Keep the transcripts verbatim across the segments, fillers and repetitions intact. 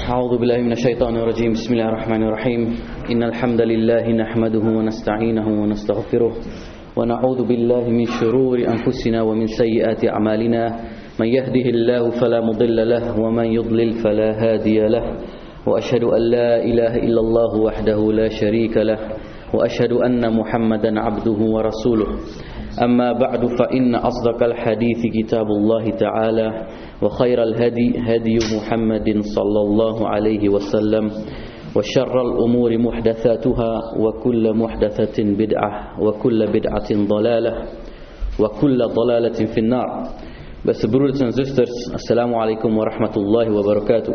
أعوذ بالله من الشيطان الرجيم. بسم الله الرحمن الرحيم. إن الحمد لله نحمده ونستعينه ونستغفره ونعوذ بالله من شرور أنفسنا ومن سيئات أعمالنا. من يهده الله فلا مضل له ومن يضلل فلا هادي له. وأشهد أن لا إله إلا الله وحده لا شريك له وأشهد أن محمدا عبده ورسوله. أما بعد فإن أصدق الحديث كتاب الله تعالى وخير الهدي هدي محمد صلى الله عليه وسلم وشر الأمور محدثاتها وكل محدثة بدعة وكل بدعة ضلالة وكل ضلالة في النار. Beste broeders en zusters, assalamu alaikum wa rahmatullahi wa barakatuh.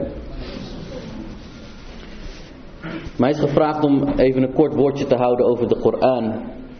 Mij is gevraagd om even een kort woordje te houden over de Koran.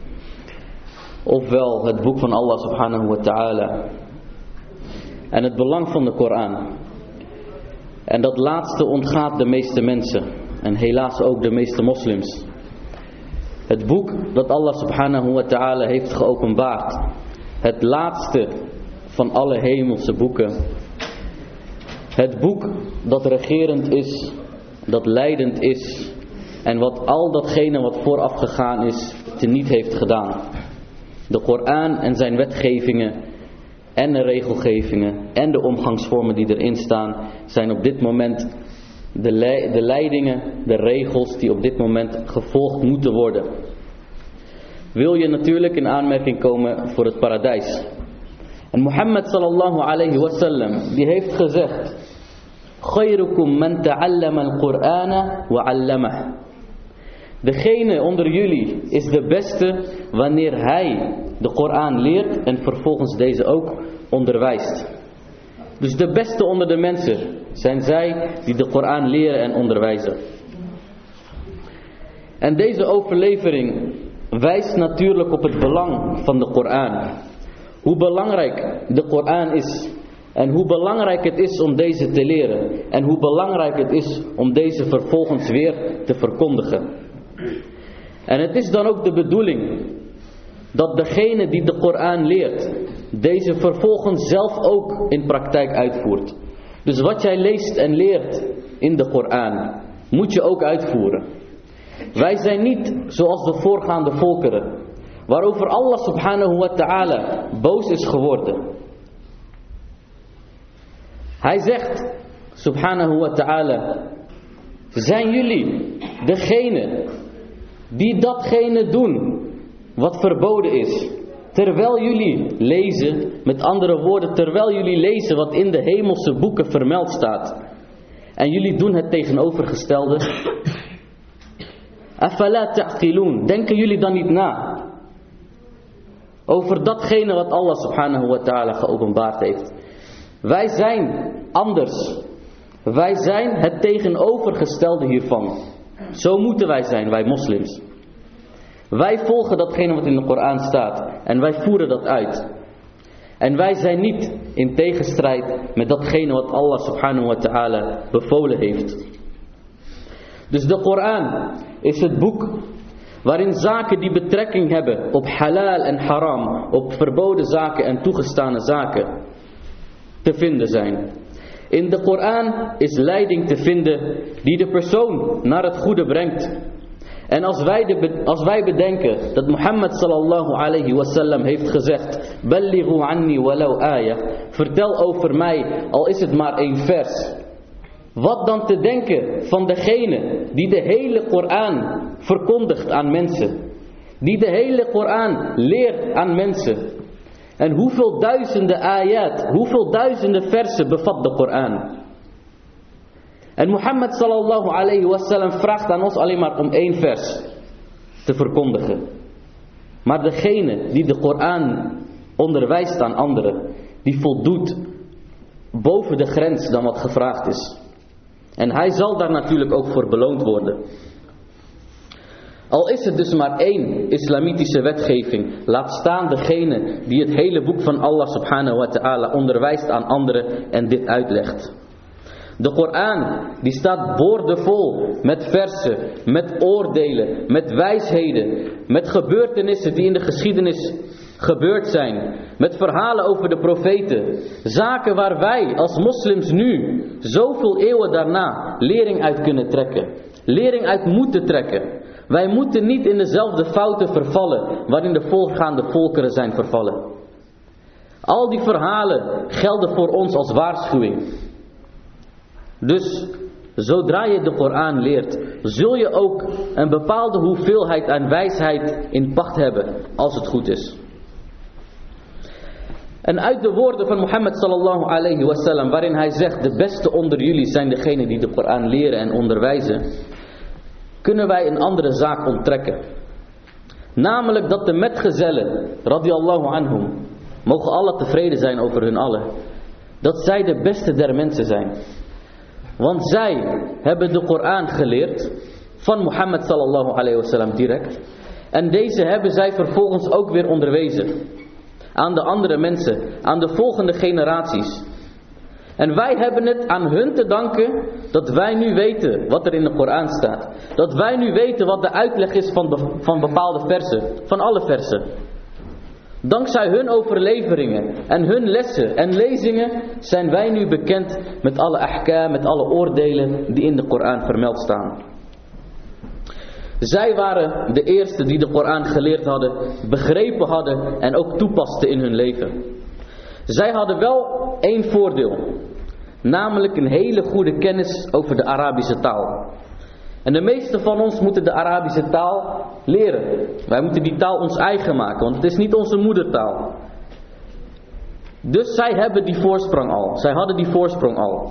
Ofwel het boek van Allah subhanahu wa ta'ala. En het belang van de Koran. En dat laatste ontgaat de meeste mensen. En helaas ook de meeste moslims. Het boek dat Allah subhanahu wa ta'ala heeft geopenbaard. Het laatste van alle hemelse boeken. Het boek dat regerend is. Dat leidend is. En wat al datgene wat vooraf gegaan is teniet heeft gedaan. De Koran en zijn wetgevingen en de regelgevingen en de omgangsvormen die erin staan zijn op dit moment de, le- de leidingen, de regels die op dit moment gevolgd moeten worden. Wil je natuurlijk in aanmerking komen voor het paradijs. En Mohammed sallallahu alayhi wa sallam die heeft gezegd: Khayrukum man ta'allama al-Qur'ana wa 'allamah. Degene onder jullie is de beste wanneer hij de Koran leert en vervolgens deze ook onderwijst. Dus de beste onder de mensen zijn zij die de Koran leren en onderwijzen. En deze overlevering wijst natuurlijk op het belang van de Koran. Hoe belangrijk de Koran is en hoe belangrijk het is om deze te leren. En hoe belangrijk het is om deze vervolgens weer te verkondigen. En het is dan ook de bedoeling dat degene die de Koran leert, deze vervolgens zelf ook in praktijk uitvoert. Dus wat jij leest en leert in de Koran, moet je ook uitvoeren. Wij zijn niet zoals de voorgaande volkeren, waarover Allah subhanahu wa ta'ala boos is geworden. Hij zegt, subhanahu wa ta'ala, zijn jullie degene die datgene doen wat verboden is, terwijl jullie lezen, met andere woorden, terwijl jullie lezen wat in de hemelse boeken vermeld staat, en jullie doen het tegenovergestelde? Afala ta'qilun, denken jullie dan niet na over datgene wat Allah subhanahu wa ta'ala geopenbaard heeft? Wij zijn anders. Wij zijn het tegenovergestelde hiervan. Zo moeten wij zijn, wij moslims. Wij volgen datgene wat in de Koran staat. En wij voeren dat uit. En wij zijn niet in tegenstrijd met datgene wat Allah subhanahu wa ta'ala bevolen heeft. Dus de Koran is het boek waarin zaken die betrekking hebben op halal en haram, op verboden zaken en toegestane zaken, te vinden zijn. In de Koran is leiding te vinden die de persoon naar het goede brengt. En als wij, de, als wij bedenken dat Mohammed sallallahu alayhi wa sallam heeft gezegd: Ballighu anni walau ayah, vertel over mij, al is het maar één vers. Wat dan te denken van degene die de hele Koran verkondigt aan mensen. Die de hele Koran leert aan mensen. En hoeveel duizenden ayat, hoeveel duizenden versen bevat de Koran? En Mohammed sallallahu alayhi wa sallam vraagt aan ons alleen maar om één vers te verkondigen. Maar degene die de Koran onderwijst aan anderen, die voldoet boven de grens dan wat gevraagd is. En hij zal daar natuurlijk ook voor beloond worden. Al is het dus maar één islamitische wetgeving, laat staan degene die het hele boek van Allah subhanahu wa ta'ala onderwijst aan anderen en dit uitlegt. De Koran die staat boordevol met versen, met oordelen, met wijsheden, met gebeurtenissen die in de geschiedenis gebeurd zijn, met verhalen over de profeten, zaken waar wij als moslims nu, zoveel eeuwen daarna, lering uit kunnen trekken, lering uit moeten trekken. Wij moeten niet in dezelfde fouten vervallen waarin de voorgaande volkeren zijn vervallen. Al die verhalen gelden voor ons als waarschuwing. Dus zodra je de Koran leert, zul je ook een bepaalde hoeveelheid aan wijsheid in pacht hebben, als het goed is. En uit de woorden van Mohammed sallallahu alayhi wasallam, waarin hij zegt, de beste onder jullie zijn degenen die de Koran leren en onderwijzen, kunnen wij een andere zaak onttrekken. Namelijk dat de metgezellen, radiyallahu anhum, mogen Allah tevreden zijn over hun allen, dat zij de beste der mensen zijn. Want zij hebben de Koran geleerd van Mohammed sallallahu alayhi wasallam direct. En deze hebben zij vervolgens ook weer onderwezen aan de andere mensen, aan de volgende generaties. En wij hebben het aan hun te danken dat wij nu weten wat er in de Koran staat. Dat wij nu weten wat de uitleg is van, be- van bepaalde versen, van alle versen. Dankzij hun overleveringen en hun lessen en lezingen zijn wij nu bekend met alle ahkam, met alle oordelen die in de Koran vermeld staan. Zij waren de eerste die de Koran geleerd hadden, begrepen hadden en ook toepasten in hun leven. Zij hadden wel één voordeel, namelijk een hele goede kennis over de Arabische taal. En de meeste van ons moeten de Arabische taal leren. Wij moeten die taal ons eigen maken, want het is niet onze moedertaal. Dus zij hebben die voorsprong al. Zij hadden die voorsprong al.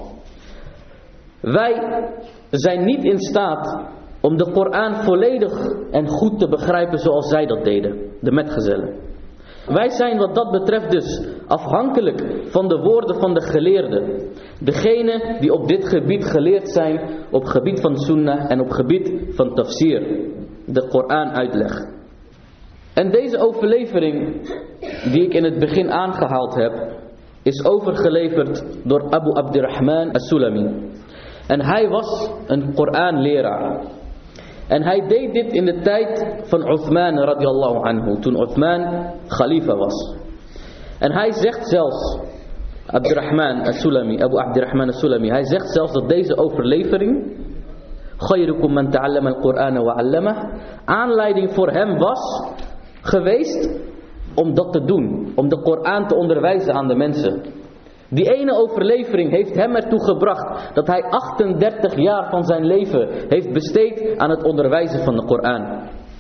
Wij zijn niet in staat om de Koran volledig en goed te begrijpen zoals zij dat deden, de metgezellen. Wij zijn wat dat betreft dus afhankelijk van de woorden van de geleerden. Degene die op dit gebied geleerd zijn, op het gebied van sunnah en op het gebied van tafsir, de Koran uitleg. En deze overlevering die ik in het begin aangehaald heb, is overgeleverd door Abu Abdirrahman as-Sulami. En hij was een Koranleraar. En hij deed dit in de tijd van Uthman radiyallahu anhu, toen Uthman khalifa was. En hij zegt zelfs, Abdirrahman as-Sulami, Abu Abdirrahman as-Sulami, hij zegt zelfs dat deze overlevering, khayrukum man ta'allama al-Qur'ana wa 'allamah, aanleiding voor hem was geweest om dat te doen, om de Koran te onderwijzen aan de mensen. Die ene overlevering heeft hem ertoe gebracht dat hij achtendertig jaar van zijn leven heeft besteed aan het onderwijzen van de Koran.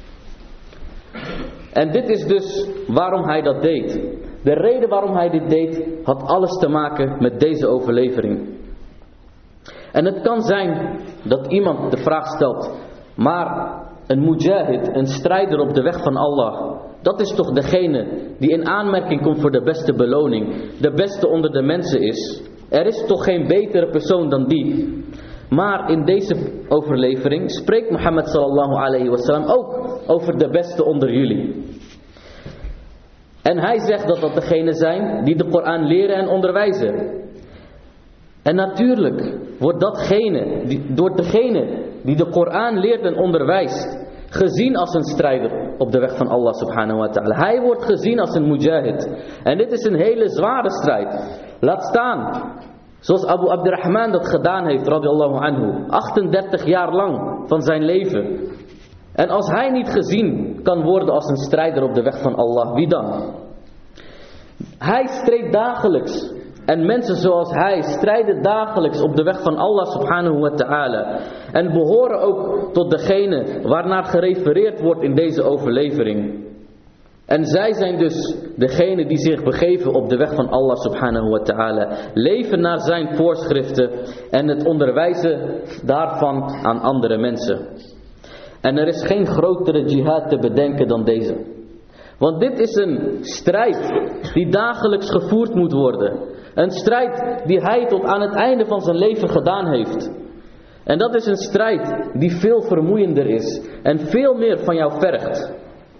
En dit is dus waarom hij dat deed. De reden waarom hij dit deed had alles te maken met deze overlevering. En het kan zijn dat iemand de vraag stelt, maar een mujahid, een strijder op de weg van Allah, dat is toch degene die in aanmerking komt voor de beste beloning, de beste onder de mensen is. Er is toch geen betere persoon dan die. Maar in deze overlevering spreekt Mohammed sallallahu alayhi wasallam ook over de beste onder jullie. En hij zegt dat dat degene zijn die de Koran leren en onderwijzen. En natuurlijk wordt datgene, die, door degene die de Koran leert en onderwijst, gezien als een strijder op de weg van Allah subhanahu wa ta'ala. Hij wordt gezien als een mujahid. En dit is een hele zware strijd. Laat staan, zoals Abu Abdirrahman dat gedaan heeft, radiyallahu anhu, achtendertig jaar lang van zijn leven. En als hij niet gezien kan worden als een strijder op de weg van Allah, wie dan? Hij streed dagelijks. En mensen zoals hij strijden dagelijks op de weg van Allah subhanahu wa ta'ala. En behoren ook tot degene waarnaar gerefereerd wordt in deze overlevering. En zij zijn dus degene die zich begeven op de weg van Allah subhanahu wa ta'ala. Leven naar zijn voorschriften en het onderwijzen daarvan aan andere mensen. En er is geen grotere jihad te bedenken dan deze. Want dit is een strijd die dagelijks gevoerd moet worden. Een strijd die hij tot aan het einde van zijn leven gedaan heeft. En dat is een strijd die veel vermoeiender is en veel meer van jou vergt.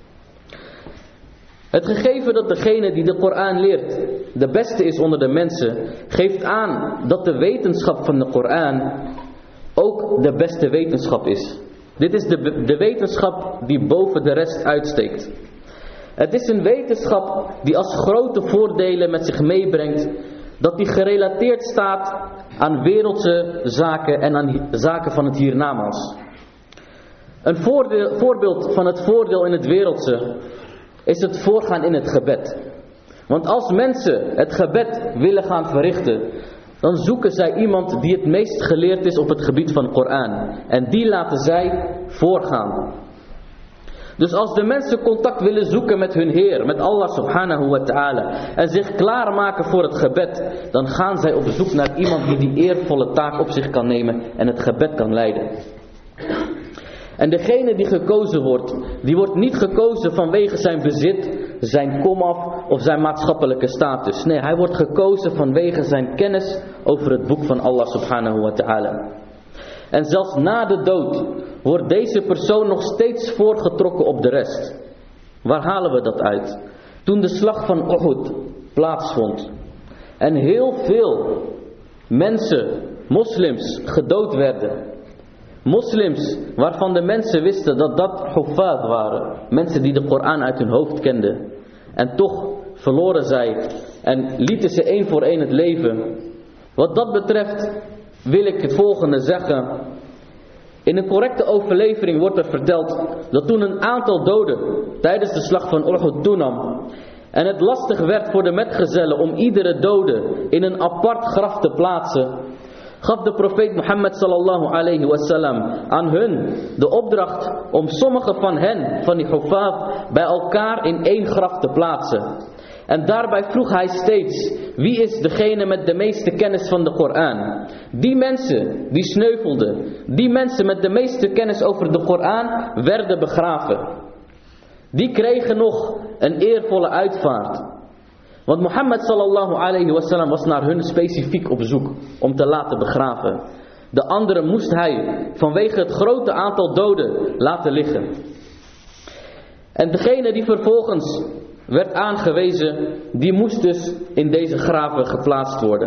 Het gegeven dat degene die de Koran leert de beste is onder de mensen, geeft aan dat de wetenschap van de Koran ook de beste wetenschap is. Dit is de, de wetenschap die boven de rest uitsteekt. Het is een wetenschap die als grote voordelen met zich meebrengt dat die gerelateerd staat aan wereldse zaken en aan zaken van het hiernamaals. Een voordeel, voorbeeld van het voordeel in het wereldse is het voorgaan in het gebed. Want als mensen het gebed willen gaan verrichten, dan zoeken zij iemand die het meest geleerd is op het gebied van de Koran. En die laten zij voorgaan. Dus als de mensen contact willen zoeken met hun Heer, met Allah subhanahu wa ta'ala, en zich klaarmaken voor het gebed, dan gaan zij op zoek naar iemand die die eervolle taak op zich kan nemen en het gebed kan leiden. En degene die gekozen wordt, die wordt niet gekozen vanwege zijn bezit, zijn komaf of zijn maatschappelijke status. Nee, hij wordt gekozen vanwege zijn kennis over het boek van Allah subhanahu wa ta'ala. En zelfs na de dood wordt deze persoon nog steeds voorgetrokken op de rest. Waar halen we dat uit? Toen de slag van Uhud plaatsvond en heel veel mensen, moslims, gedood werden. Moslims waarvan de mensen wisten dat dat huffaz waren. Mensen die de Koran uit hun hoofd kenden. En toch verloren zij en lieten ze één voor één het leven. Wat dat betreft wil ik het volgende zeggen. In een correcte overlevering wordt er verteld dat toen een aantal doden tijdens de slag van Uhud toenam en het lastig werd voor de metgezellen om iedere dode in een apart graf te plaatsen, gaf de profeet Mohammed sallallahu alayhi wasallam aan hun de opdracht om sommige van hen, van die huffaz, bij elkaar in één graf te plaatsen. En daarbij vroeg hij steeds, wie is degene met de meeste kennis van de Koran? Die mensen die sneuvelden, die mensen met de meeste kennis over de Koran werden begraven. Die kregen nog een eervolle uitvaart. Want Mohammed sallallahu alayhi wasallam was naar hun specifiek op zoek om te laten begraven. De anderen moest hij vanwege het grote aantal doden laten liggen. En degene die vervolgens werd aangewezen, die moest dus in deze graven geplaatst worden.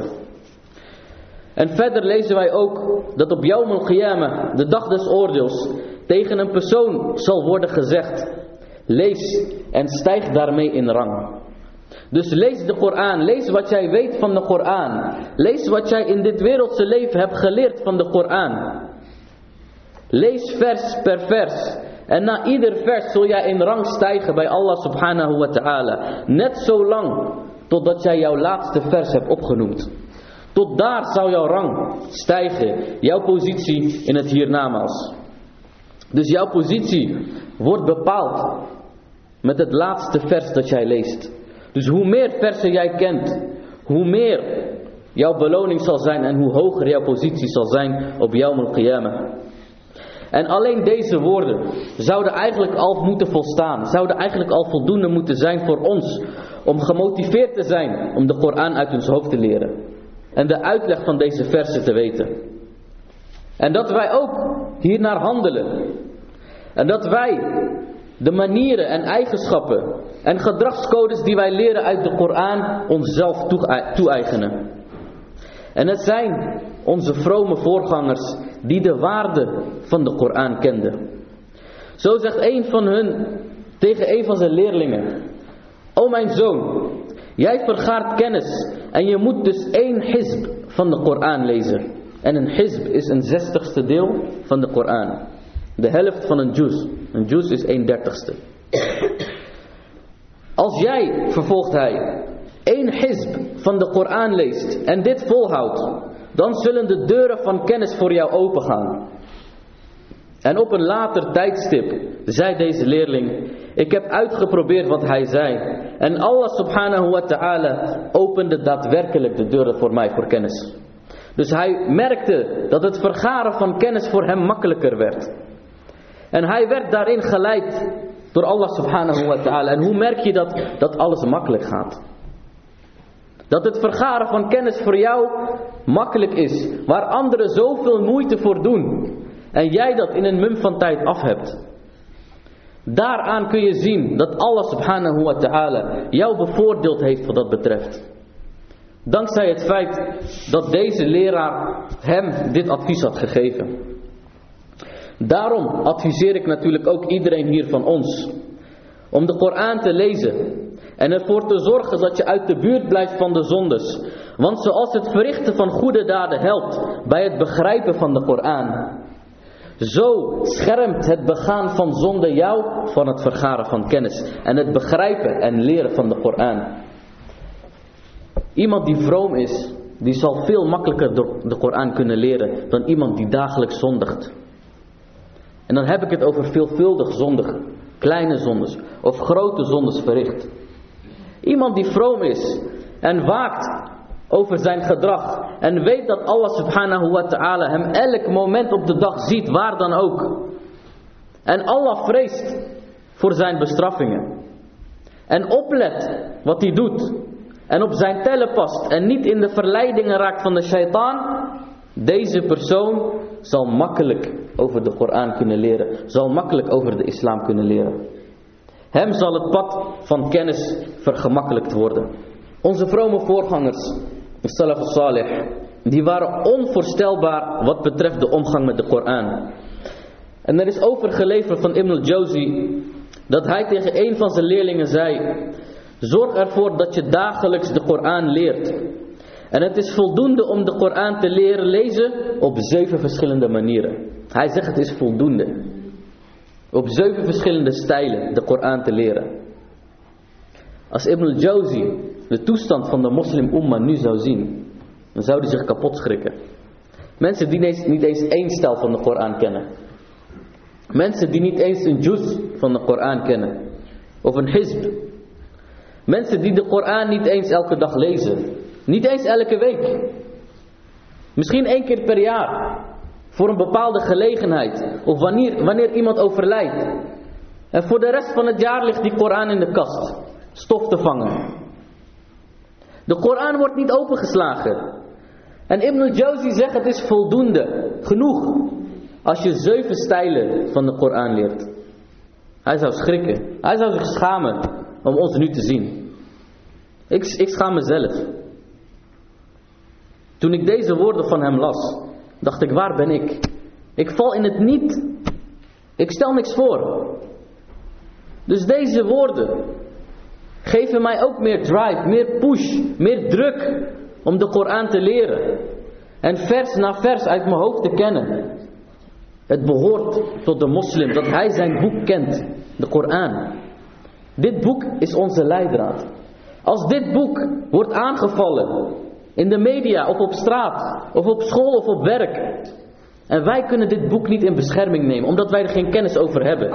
En verder lezen wij ook dat op Yawm al-Qiyamah, de dag des oordeels, tegen een persoon zal worden gezegd: lees en stijg daarmee in rang. Dus lees de Koran, lees wat jij weet van de Koran. Lees wat jij in dit wereldse leven hebt geleerd van de Koran. Lees vers per vers. En na ieder vers zul jij in rang stijgen bij Allah subhanahu wa ta'ala. Net zo lang totdat jij jouw laatste vers hebt opgenoemd. Tot daar zal jouw rang stijgen. Jouw positie in het hiernamaals. Dus jouw positie wordt bepaald met het laatste vers dat jij leest. Dus hoe meer versen jij kent, hoe meer jouw beloning zal zijn en hoe hoger jouw positie zal zijn op Yawm al-Qiyamah. En alleen deze woorden zouden eigenlijk al moeten volstaan, zouden eigenlijk al voldoende moeten zijn voor ons om gemotiveerd te zijn om de Koran uit ons hoofd te leren. En de uitleg van deze versen te weten. En dat wij ook hiernaar handelen. En dat wij de manieren en eigenschappen en gedragscodes die wij leren uit de Koran onszelf toe-eigenen. En het zijn onze vrome voorgangers die de waarde van de Koran kenden. Zo zegt een van hun tegen een van zijn leerlingen: O mijn zoon, jij vergaart kennis en je moet dus één hizb van de Koran lezen. En een hizb is een zestigste deel van de Koran. De helft van een juz. Een juz is een dertigste. Als jij, vervolgt hij, één hizb van de Koran leest en dit volhoudt, dan zullen de deuren van kennis voor jou opengaan. En op een later tijdstip zei deze leerling: ik heb uitgeprobeerd wat hij zei. En Allah subhanahu wa ta'ala opende daadwerkelijk de deuren voor mij voor kennis. Dus hij merkte dat het vergaren van kennis voor hem makkelijker werd. En hij werd daarin geleid door Allah subhanahu wa ta'ala. En hoe merk je dat, dat alles makkelijk gaat? Dat het vergaren van kennis voor jou makkelijk is. Waar anderen zoveel moeite voor doen. En jij dat in een mum van tijd af hebt. Daaraan kun je zien dat Allah subhanahu wa ta'ala jou bevoordeeld heeft wat dat betreft. Dankzij het feit dat deze leraar hem dit advies had gegeven. Daarom adviseer ik natuurlijk ook iedereen hier van ons om de Koran te lezen en ervoor te zorgen dat je uit de buurt blijft van de zondes. Want zoals het verrichten van goede daden helpt bij het begrijpen van de Koran, zo schermt het begaan van zonde jou van het vergaren van kennis en het begrijpen en leren van de Koran. Iemand die vroom is, die zal veel makkelijker de Koran kunnen leren dan iemand die dagelijks zondigt. En dan heb ik het over veelvuldig zondigen, kleine zondes of grote zondes verricht. Iemand die vroom is en waakt over zijn gedrag en weet dat Allah subhanahu wa ta'ala hem elk moment op de dag ziet, waar dan ook. En Allah vreest voor zijn bestraffingen. En oplet wat hij doet. En op zijn tellen past en niet in de verleidingen raakt van de shaitaan. Deze persoon zal makkelijk over de Koran kunnen leren. Zal makkelijk over de islam kunnen leren. Hem zal het pad van kennis vergemakkelijkt worden. Onze vrome voorgangers, de Salaf al-Salih, die waren onvoorstelbaar wat betreft de omgang met de Koran. En er is overgeleverd van Ibn al-Jawzi dat hij tegen een van zijn leerlingen zei: zorg ervoor dat je dagelijks de Koran leert. En het is voldoende om de Koran te leren lezen op zeven verschillende manieren. Hij zegt het is voldoende. Op zeven verschillende stijlen de Koran te leren. Als Ibn al-Jawzi de toestand van de moslim umma nu zou zien, dan zou hij zich kapot schrikken. Mensen die niet eens één stijl van de Koran kennen. Mensen die niet eens een juz van de Koran kennen. Of een hizb. Mensen die de Koran niet eens elke dag lezen. Niet eens elke week. Misschien één keer per jaar. Voor een bepaalde gelegenheid. Of wanneer, wanneer iemand overlijdt. En voor de rest van het jaar ligt die Koran in de kast. Stof te vangen. De Koran wordt niet opengeslagen. En Ibn al-Jawzi zegt het is voldoende. Genoeg. Als je zeven stijlen van de Koran leert. Hij zou schrikken. Hij zou zich schamen om ons nu te zien. Ik, ik schaam mezelf. Toen ik deze woorden van hem las, dacht ik, waar ben ik? Ik val in het niet. Ik stel niks voor. Dus deze woorden geven mij ook meer drive, meer push, meer druk om de Koran te leren. En vers na vers uit mijn hoofd te kennen. Het behoort tot de moslim dat hij zijn boek kent, de Koran. Dit boek is onze leidraad. Als dit boek wordt aangevallen in de media of op straat of op school of op werk, en wij kunnen dit boek niet in bescherming nemen omdat wij er geen kennis over hebben,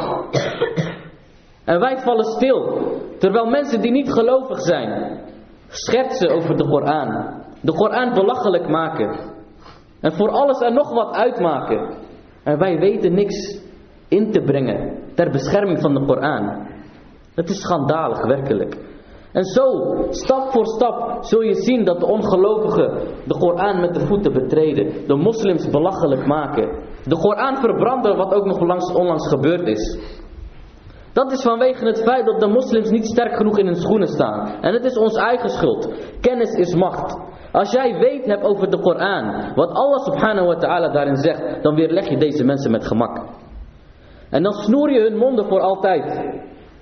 en wij vallen stil terwijl mensen die niet gelovig zijn schertsen over de Koran, de Koran belachelijk maken en voor alles en nog wat uitmaken, en wij weten niks in te brengen ter bescherming van de Koran. Het is schandalig, werkelijk. En zo, stap voor stap, zul je zien dat de ongelovigen de Koran met de voeten betreden. De moslims belachelijk maken. De Koran verbranden, wat ook nog langs, onlangs gebeurd is. Dat is vanwege het feit dat de moslims niet sterk genoeg in hun schoenen staan. En het is ons eigen schuld. Kennis is macht. Als jij weet hebt over de Koran, wat Allah subhanahu wa ta'ala daarin zegt, dan weerleg je deze mensen met gemak. En dan snoer je hun monden voor altijd.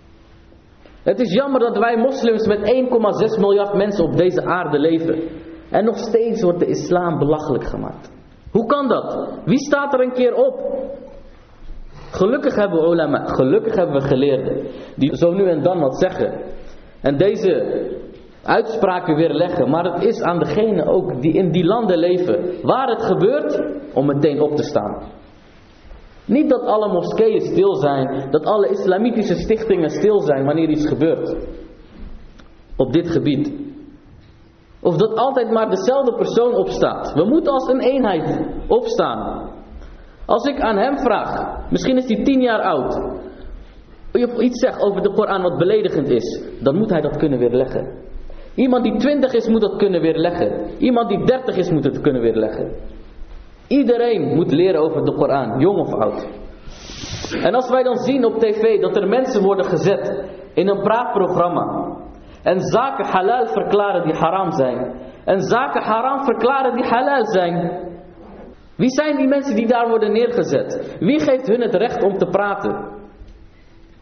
Het is jammer dat wij moslims met één komma zes miljard mensen op deze aarde leven. En nog steeds wordt de islam belachelijk gemaakt. Hoe kan dat? Wie staat er een keer op? Gelukkig hebben we ulama, gelukkig hebben we geleerden die zo nu en dan wat zeggen. En deze uitspraken weerleggen. Maar het is aan degenen ook die in die landen leven waar het gebeurt om meteen op te staan. Niet dat alle moskeeën stil zijn, dat alle islamitische stichtingen stil zijn wanneer iets gebeurt op dit gebied. Of dat altijd maar dezelfde persoon opstaat. We moeten als een eenheid opstaan. Als ik aan hem vraag, misschien is hij tien jaar oud, of iets zegt over de Koran wat beledigend is, dan moet hij dat kunnen weerleggen. Iemand die twintig is moet dat kunnen weerleggen. Iemand die dertig is moet het kunnen weerleggen. Iedereen moet leren over de Koran, jong of oud. En als wij dan zien op tv dat er mensen worden gezet in een praatprogramma en zaken halal verklaren die haram zijn, en zaken haram verklaren die halal zijn, wie zijn die mensen die daar worden neergezet? Wie geeft hun het recht om te praten?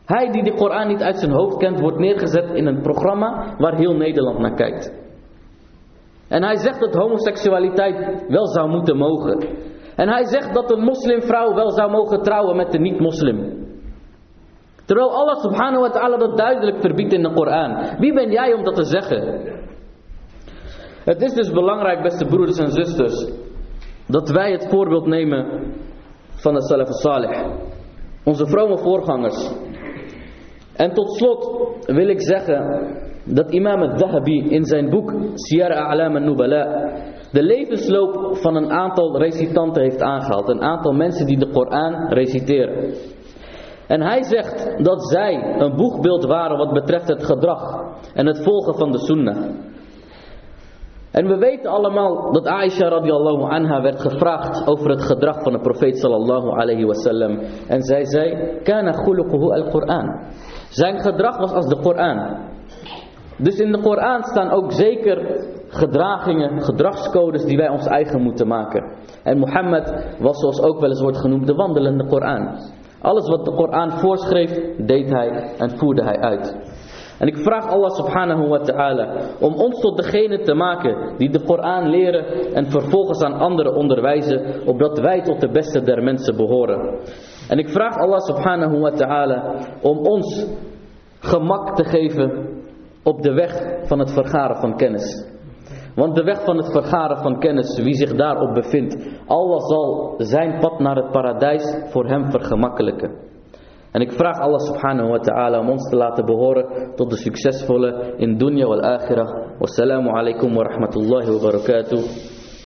Hij die de Koran niet uit zijn hoofd kent, wordt neergezet in een programma waar heel Nederland naar kijkt. En hij zegt dat homoseksualiteit wel zou moeten mogen. En hij zegt dat een moslimvrouw wel zou mogen trouwen met een niet-moslim. Terwijl Allah subhanahu wa ta'ala dat duidelijk verbiedt in de Koran. Wie ben jij om dat te zeggen? Het is dus belangrijk, beste broeders en zusters, dat wij het voorbeeld nemen van de Salaf al-Salih. Onze vrome voorgangers. En tot slot wil ik zeggen dat imam al-Dhahabi in zijn boek Siyar A'lam al-Nubala de levensloop van een aantal recitanten heeft aangehaald. Een aantal mensen die de Koran reciteren. En hij zegt dat zij een boegbeeld waren wat betreft het gedrag en het volgen van de sunnah. En we weten allemaal dat Aisha radiallahu anha werd gevraagd over het gedrag van de profeet sallallahu alayhi wasallam. En zij zei, kana khuluquhu al-Quran. Zijn gedrag was als de Koran. Dus in de Koran staan ook zeker gedragingen, gedragscodes die wij ons eigen moeten maken. En Mohammed was, zoals ook wel eens wordt genoemd, de wandelende Koran. Alles wat de Koran voorschreef, deed hij en voerde hij uit. En ik vraag Allah subhanahu wa ta'ala om ons tot degene te maken die de Koran leren en vervolgens aan anderen onderwijzen, opdat wij tot de beste der mensen behoren. En ik vraag Allah subhanahu wa ta'ala om ons gemak te geven op de weg van het vergaren van kennis. Want de weg van het vergaren van kennis, wie zich daarop bevindt, Allah zal zijn pad naar het paradijs voor hem vergemakkelijken. En ik vraag Allah subhanahu wa ta'ala om ons te laten behoren tot de succesvolle in dunya wal akhirah. Wassalamu alaikum wa rahmatullahi wa barakatuh.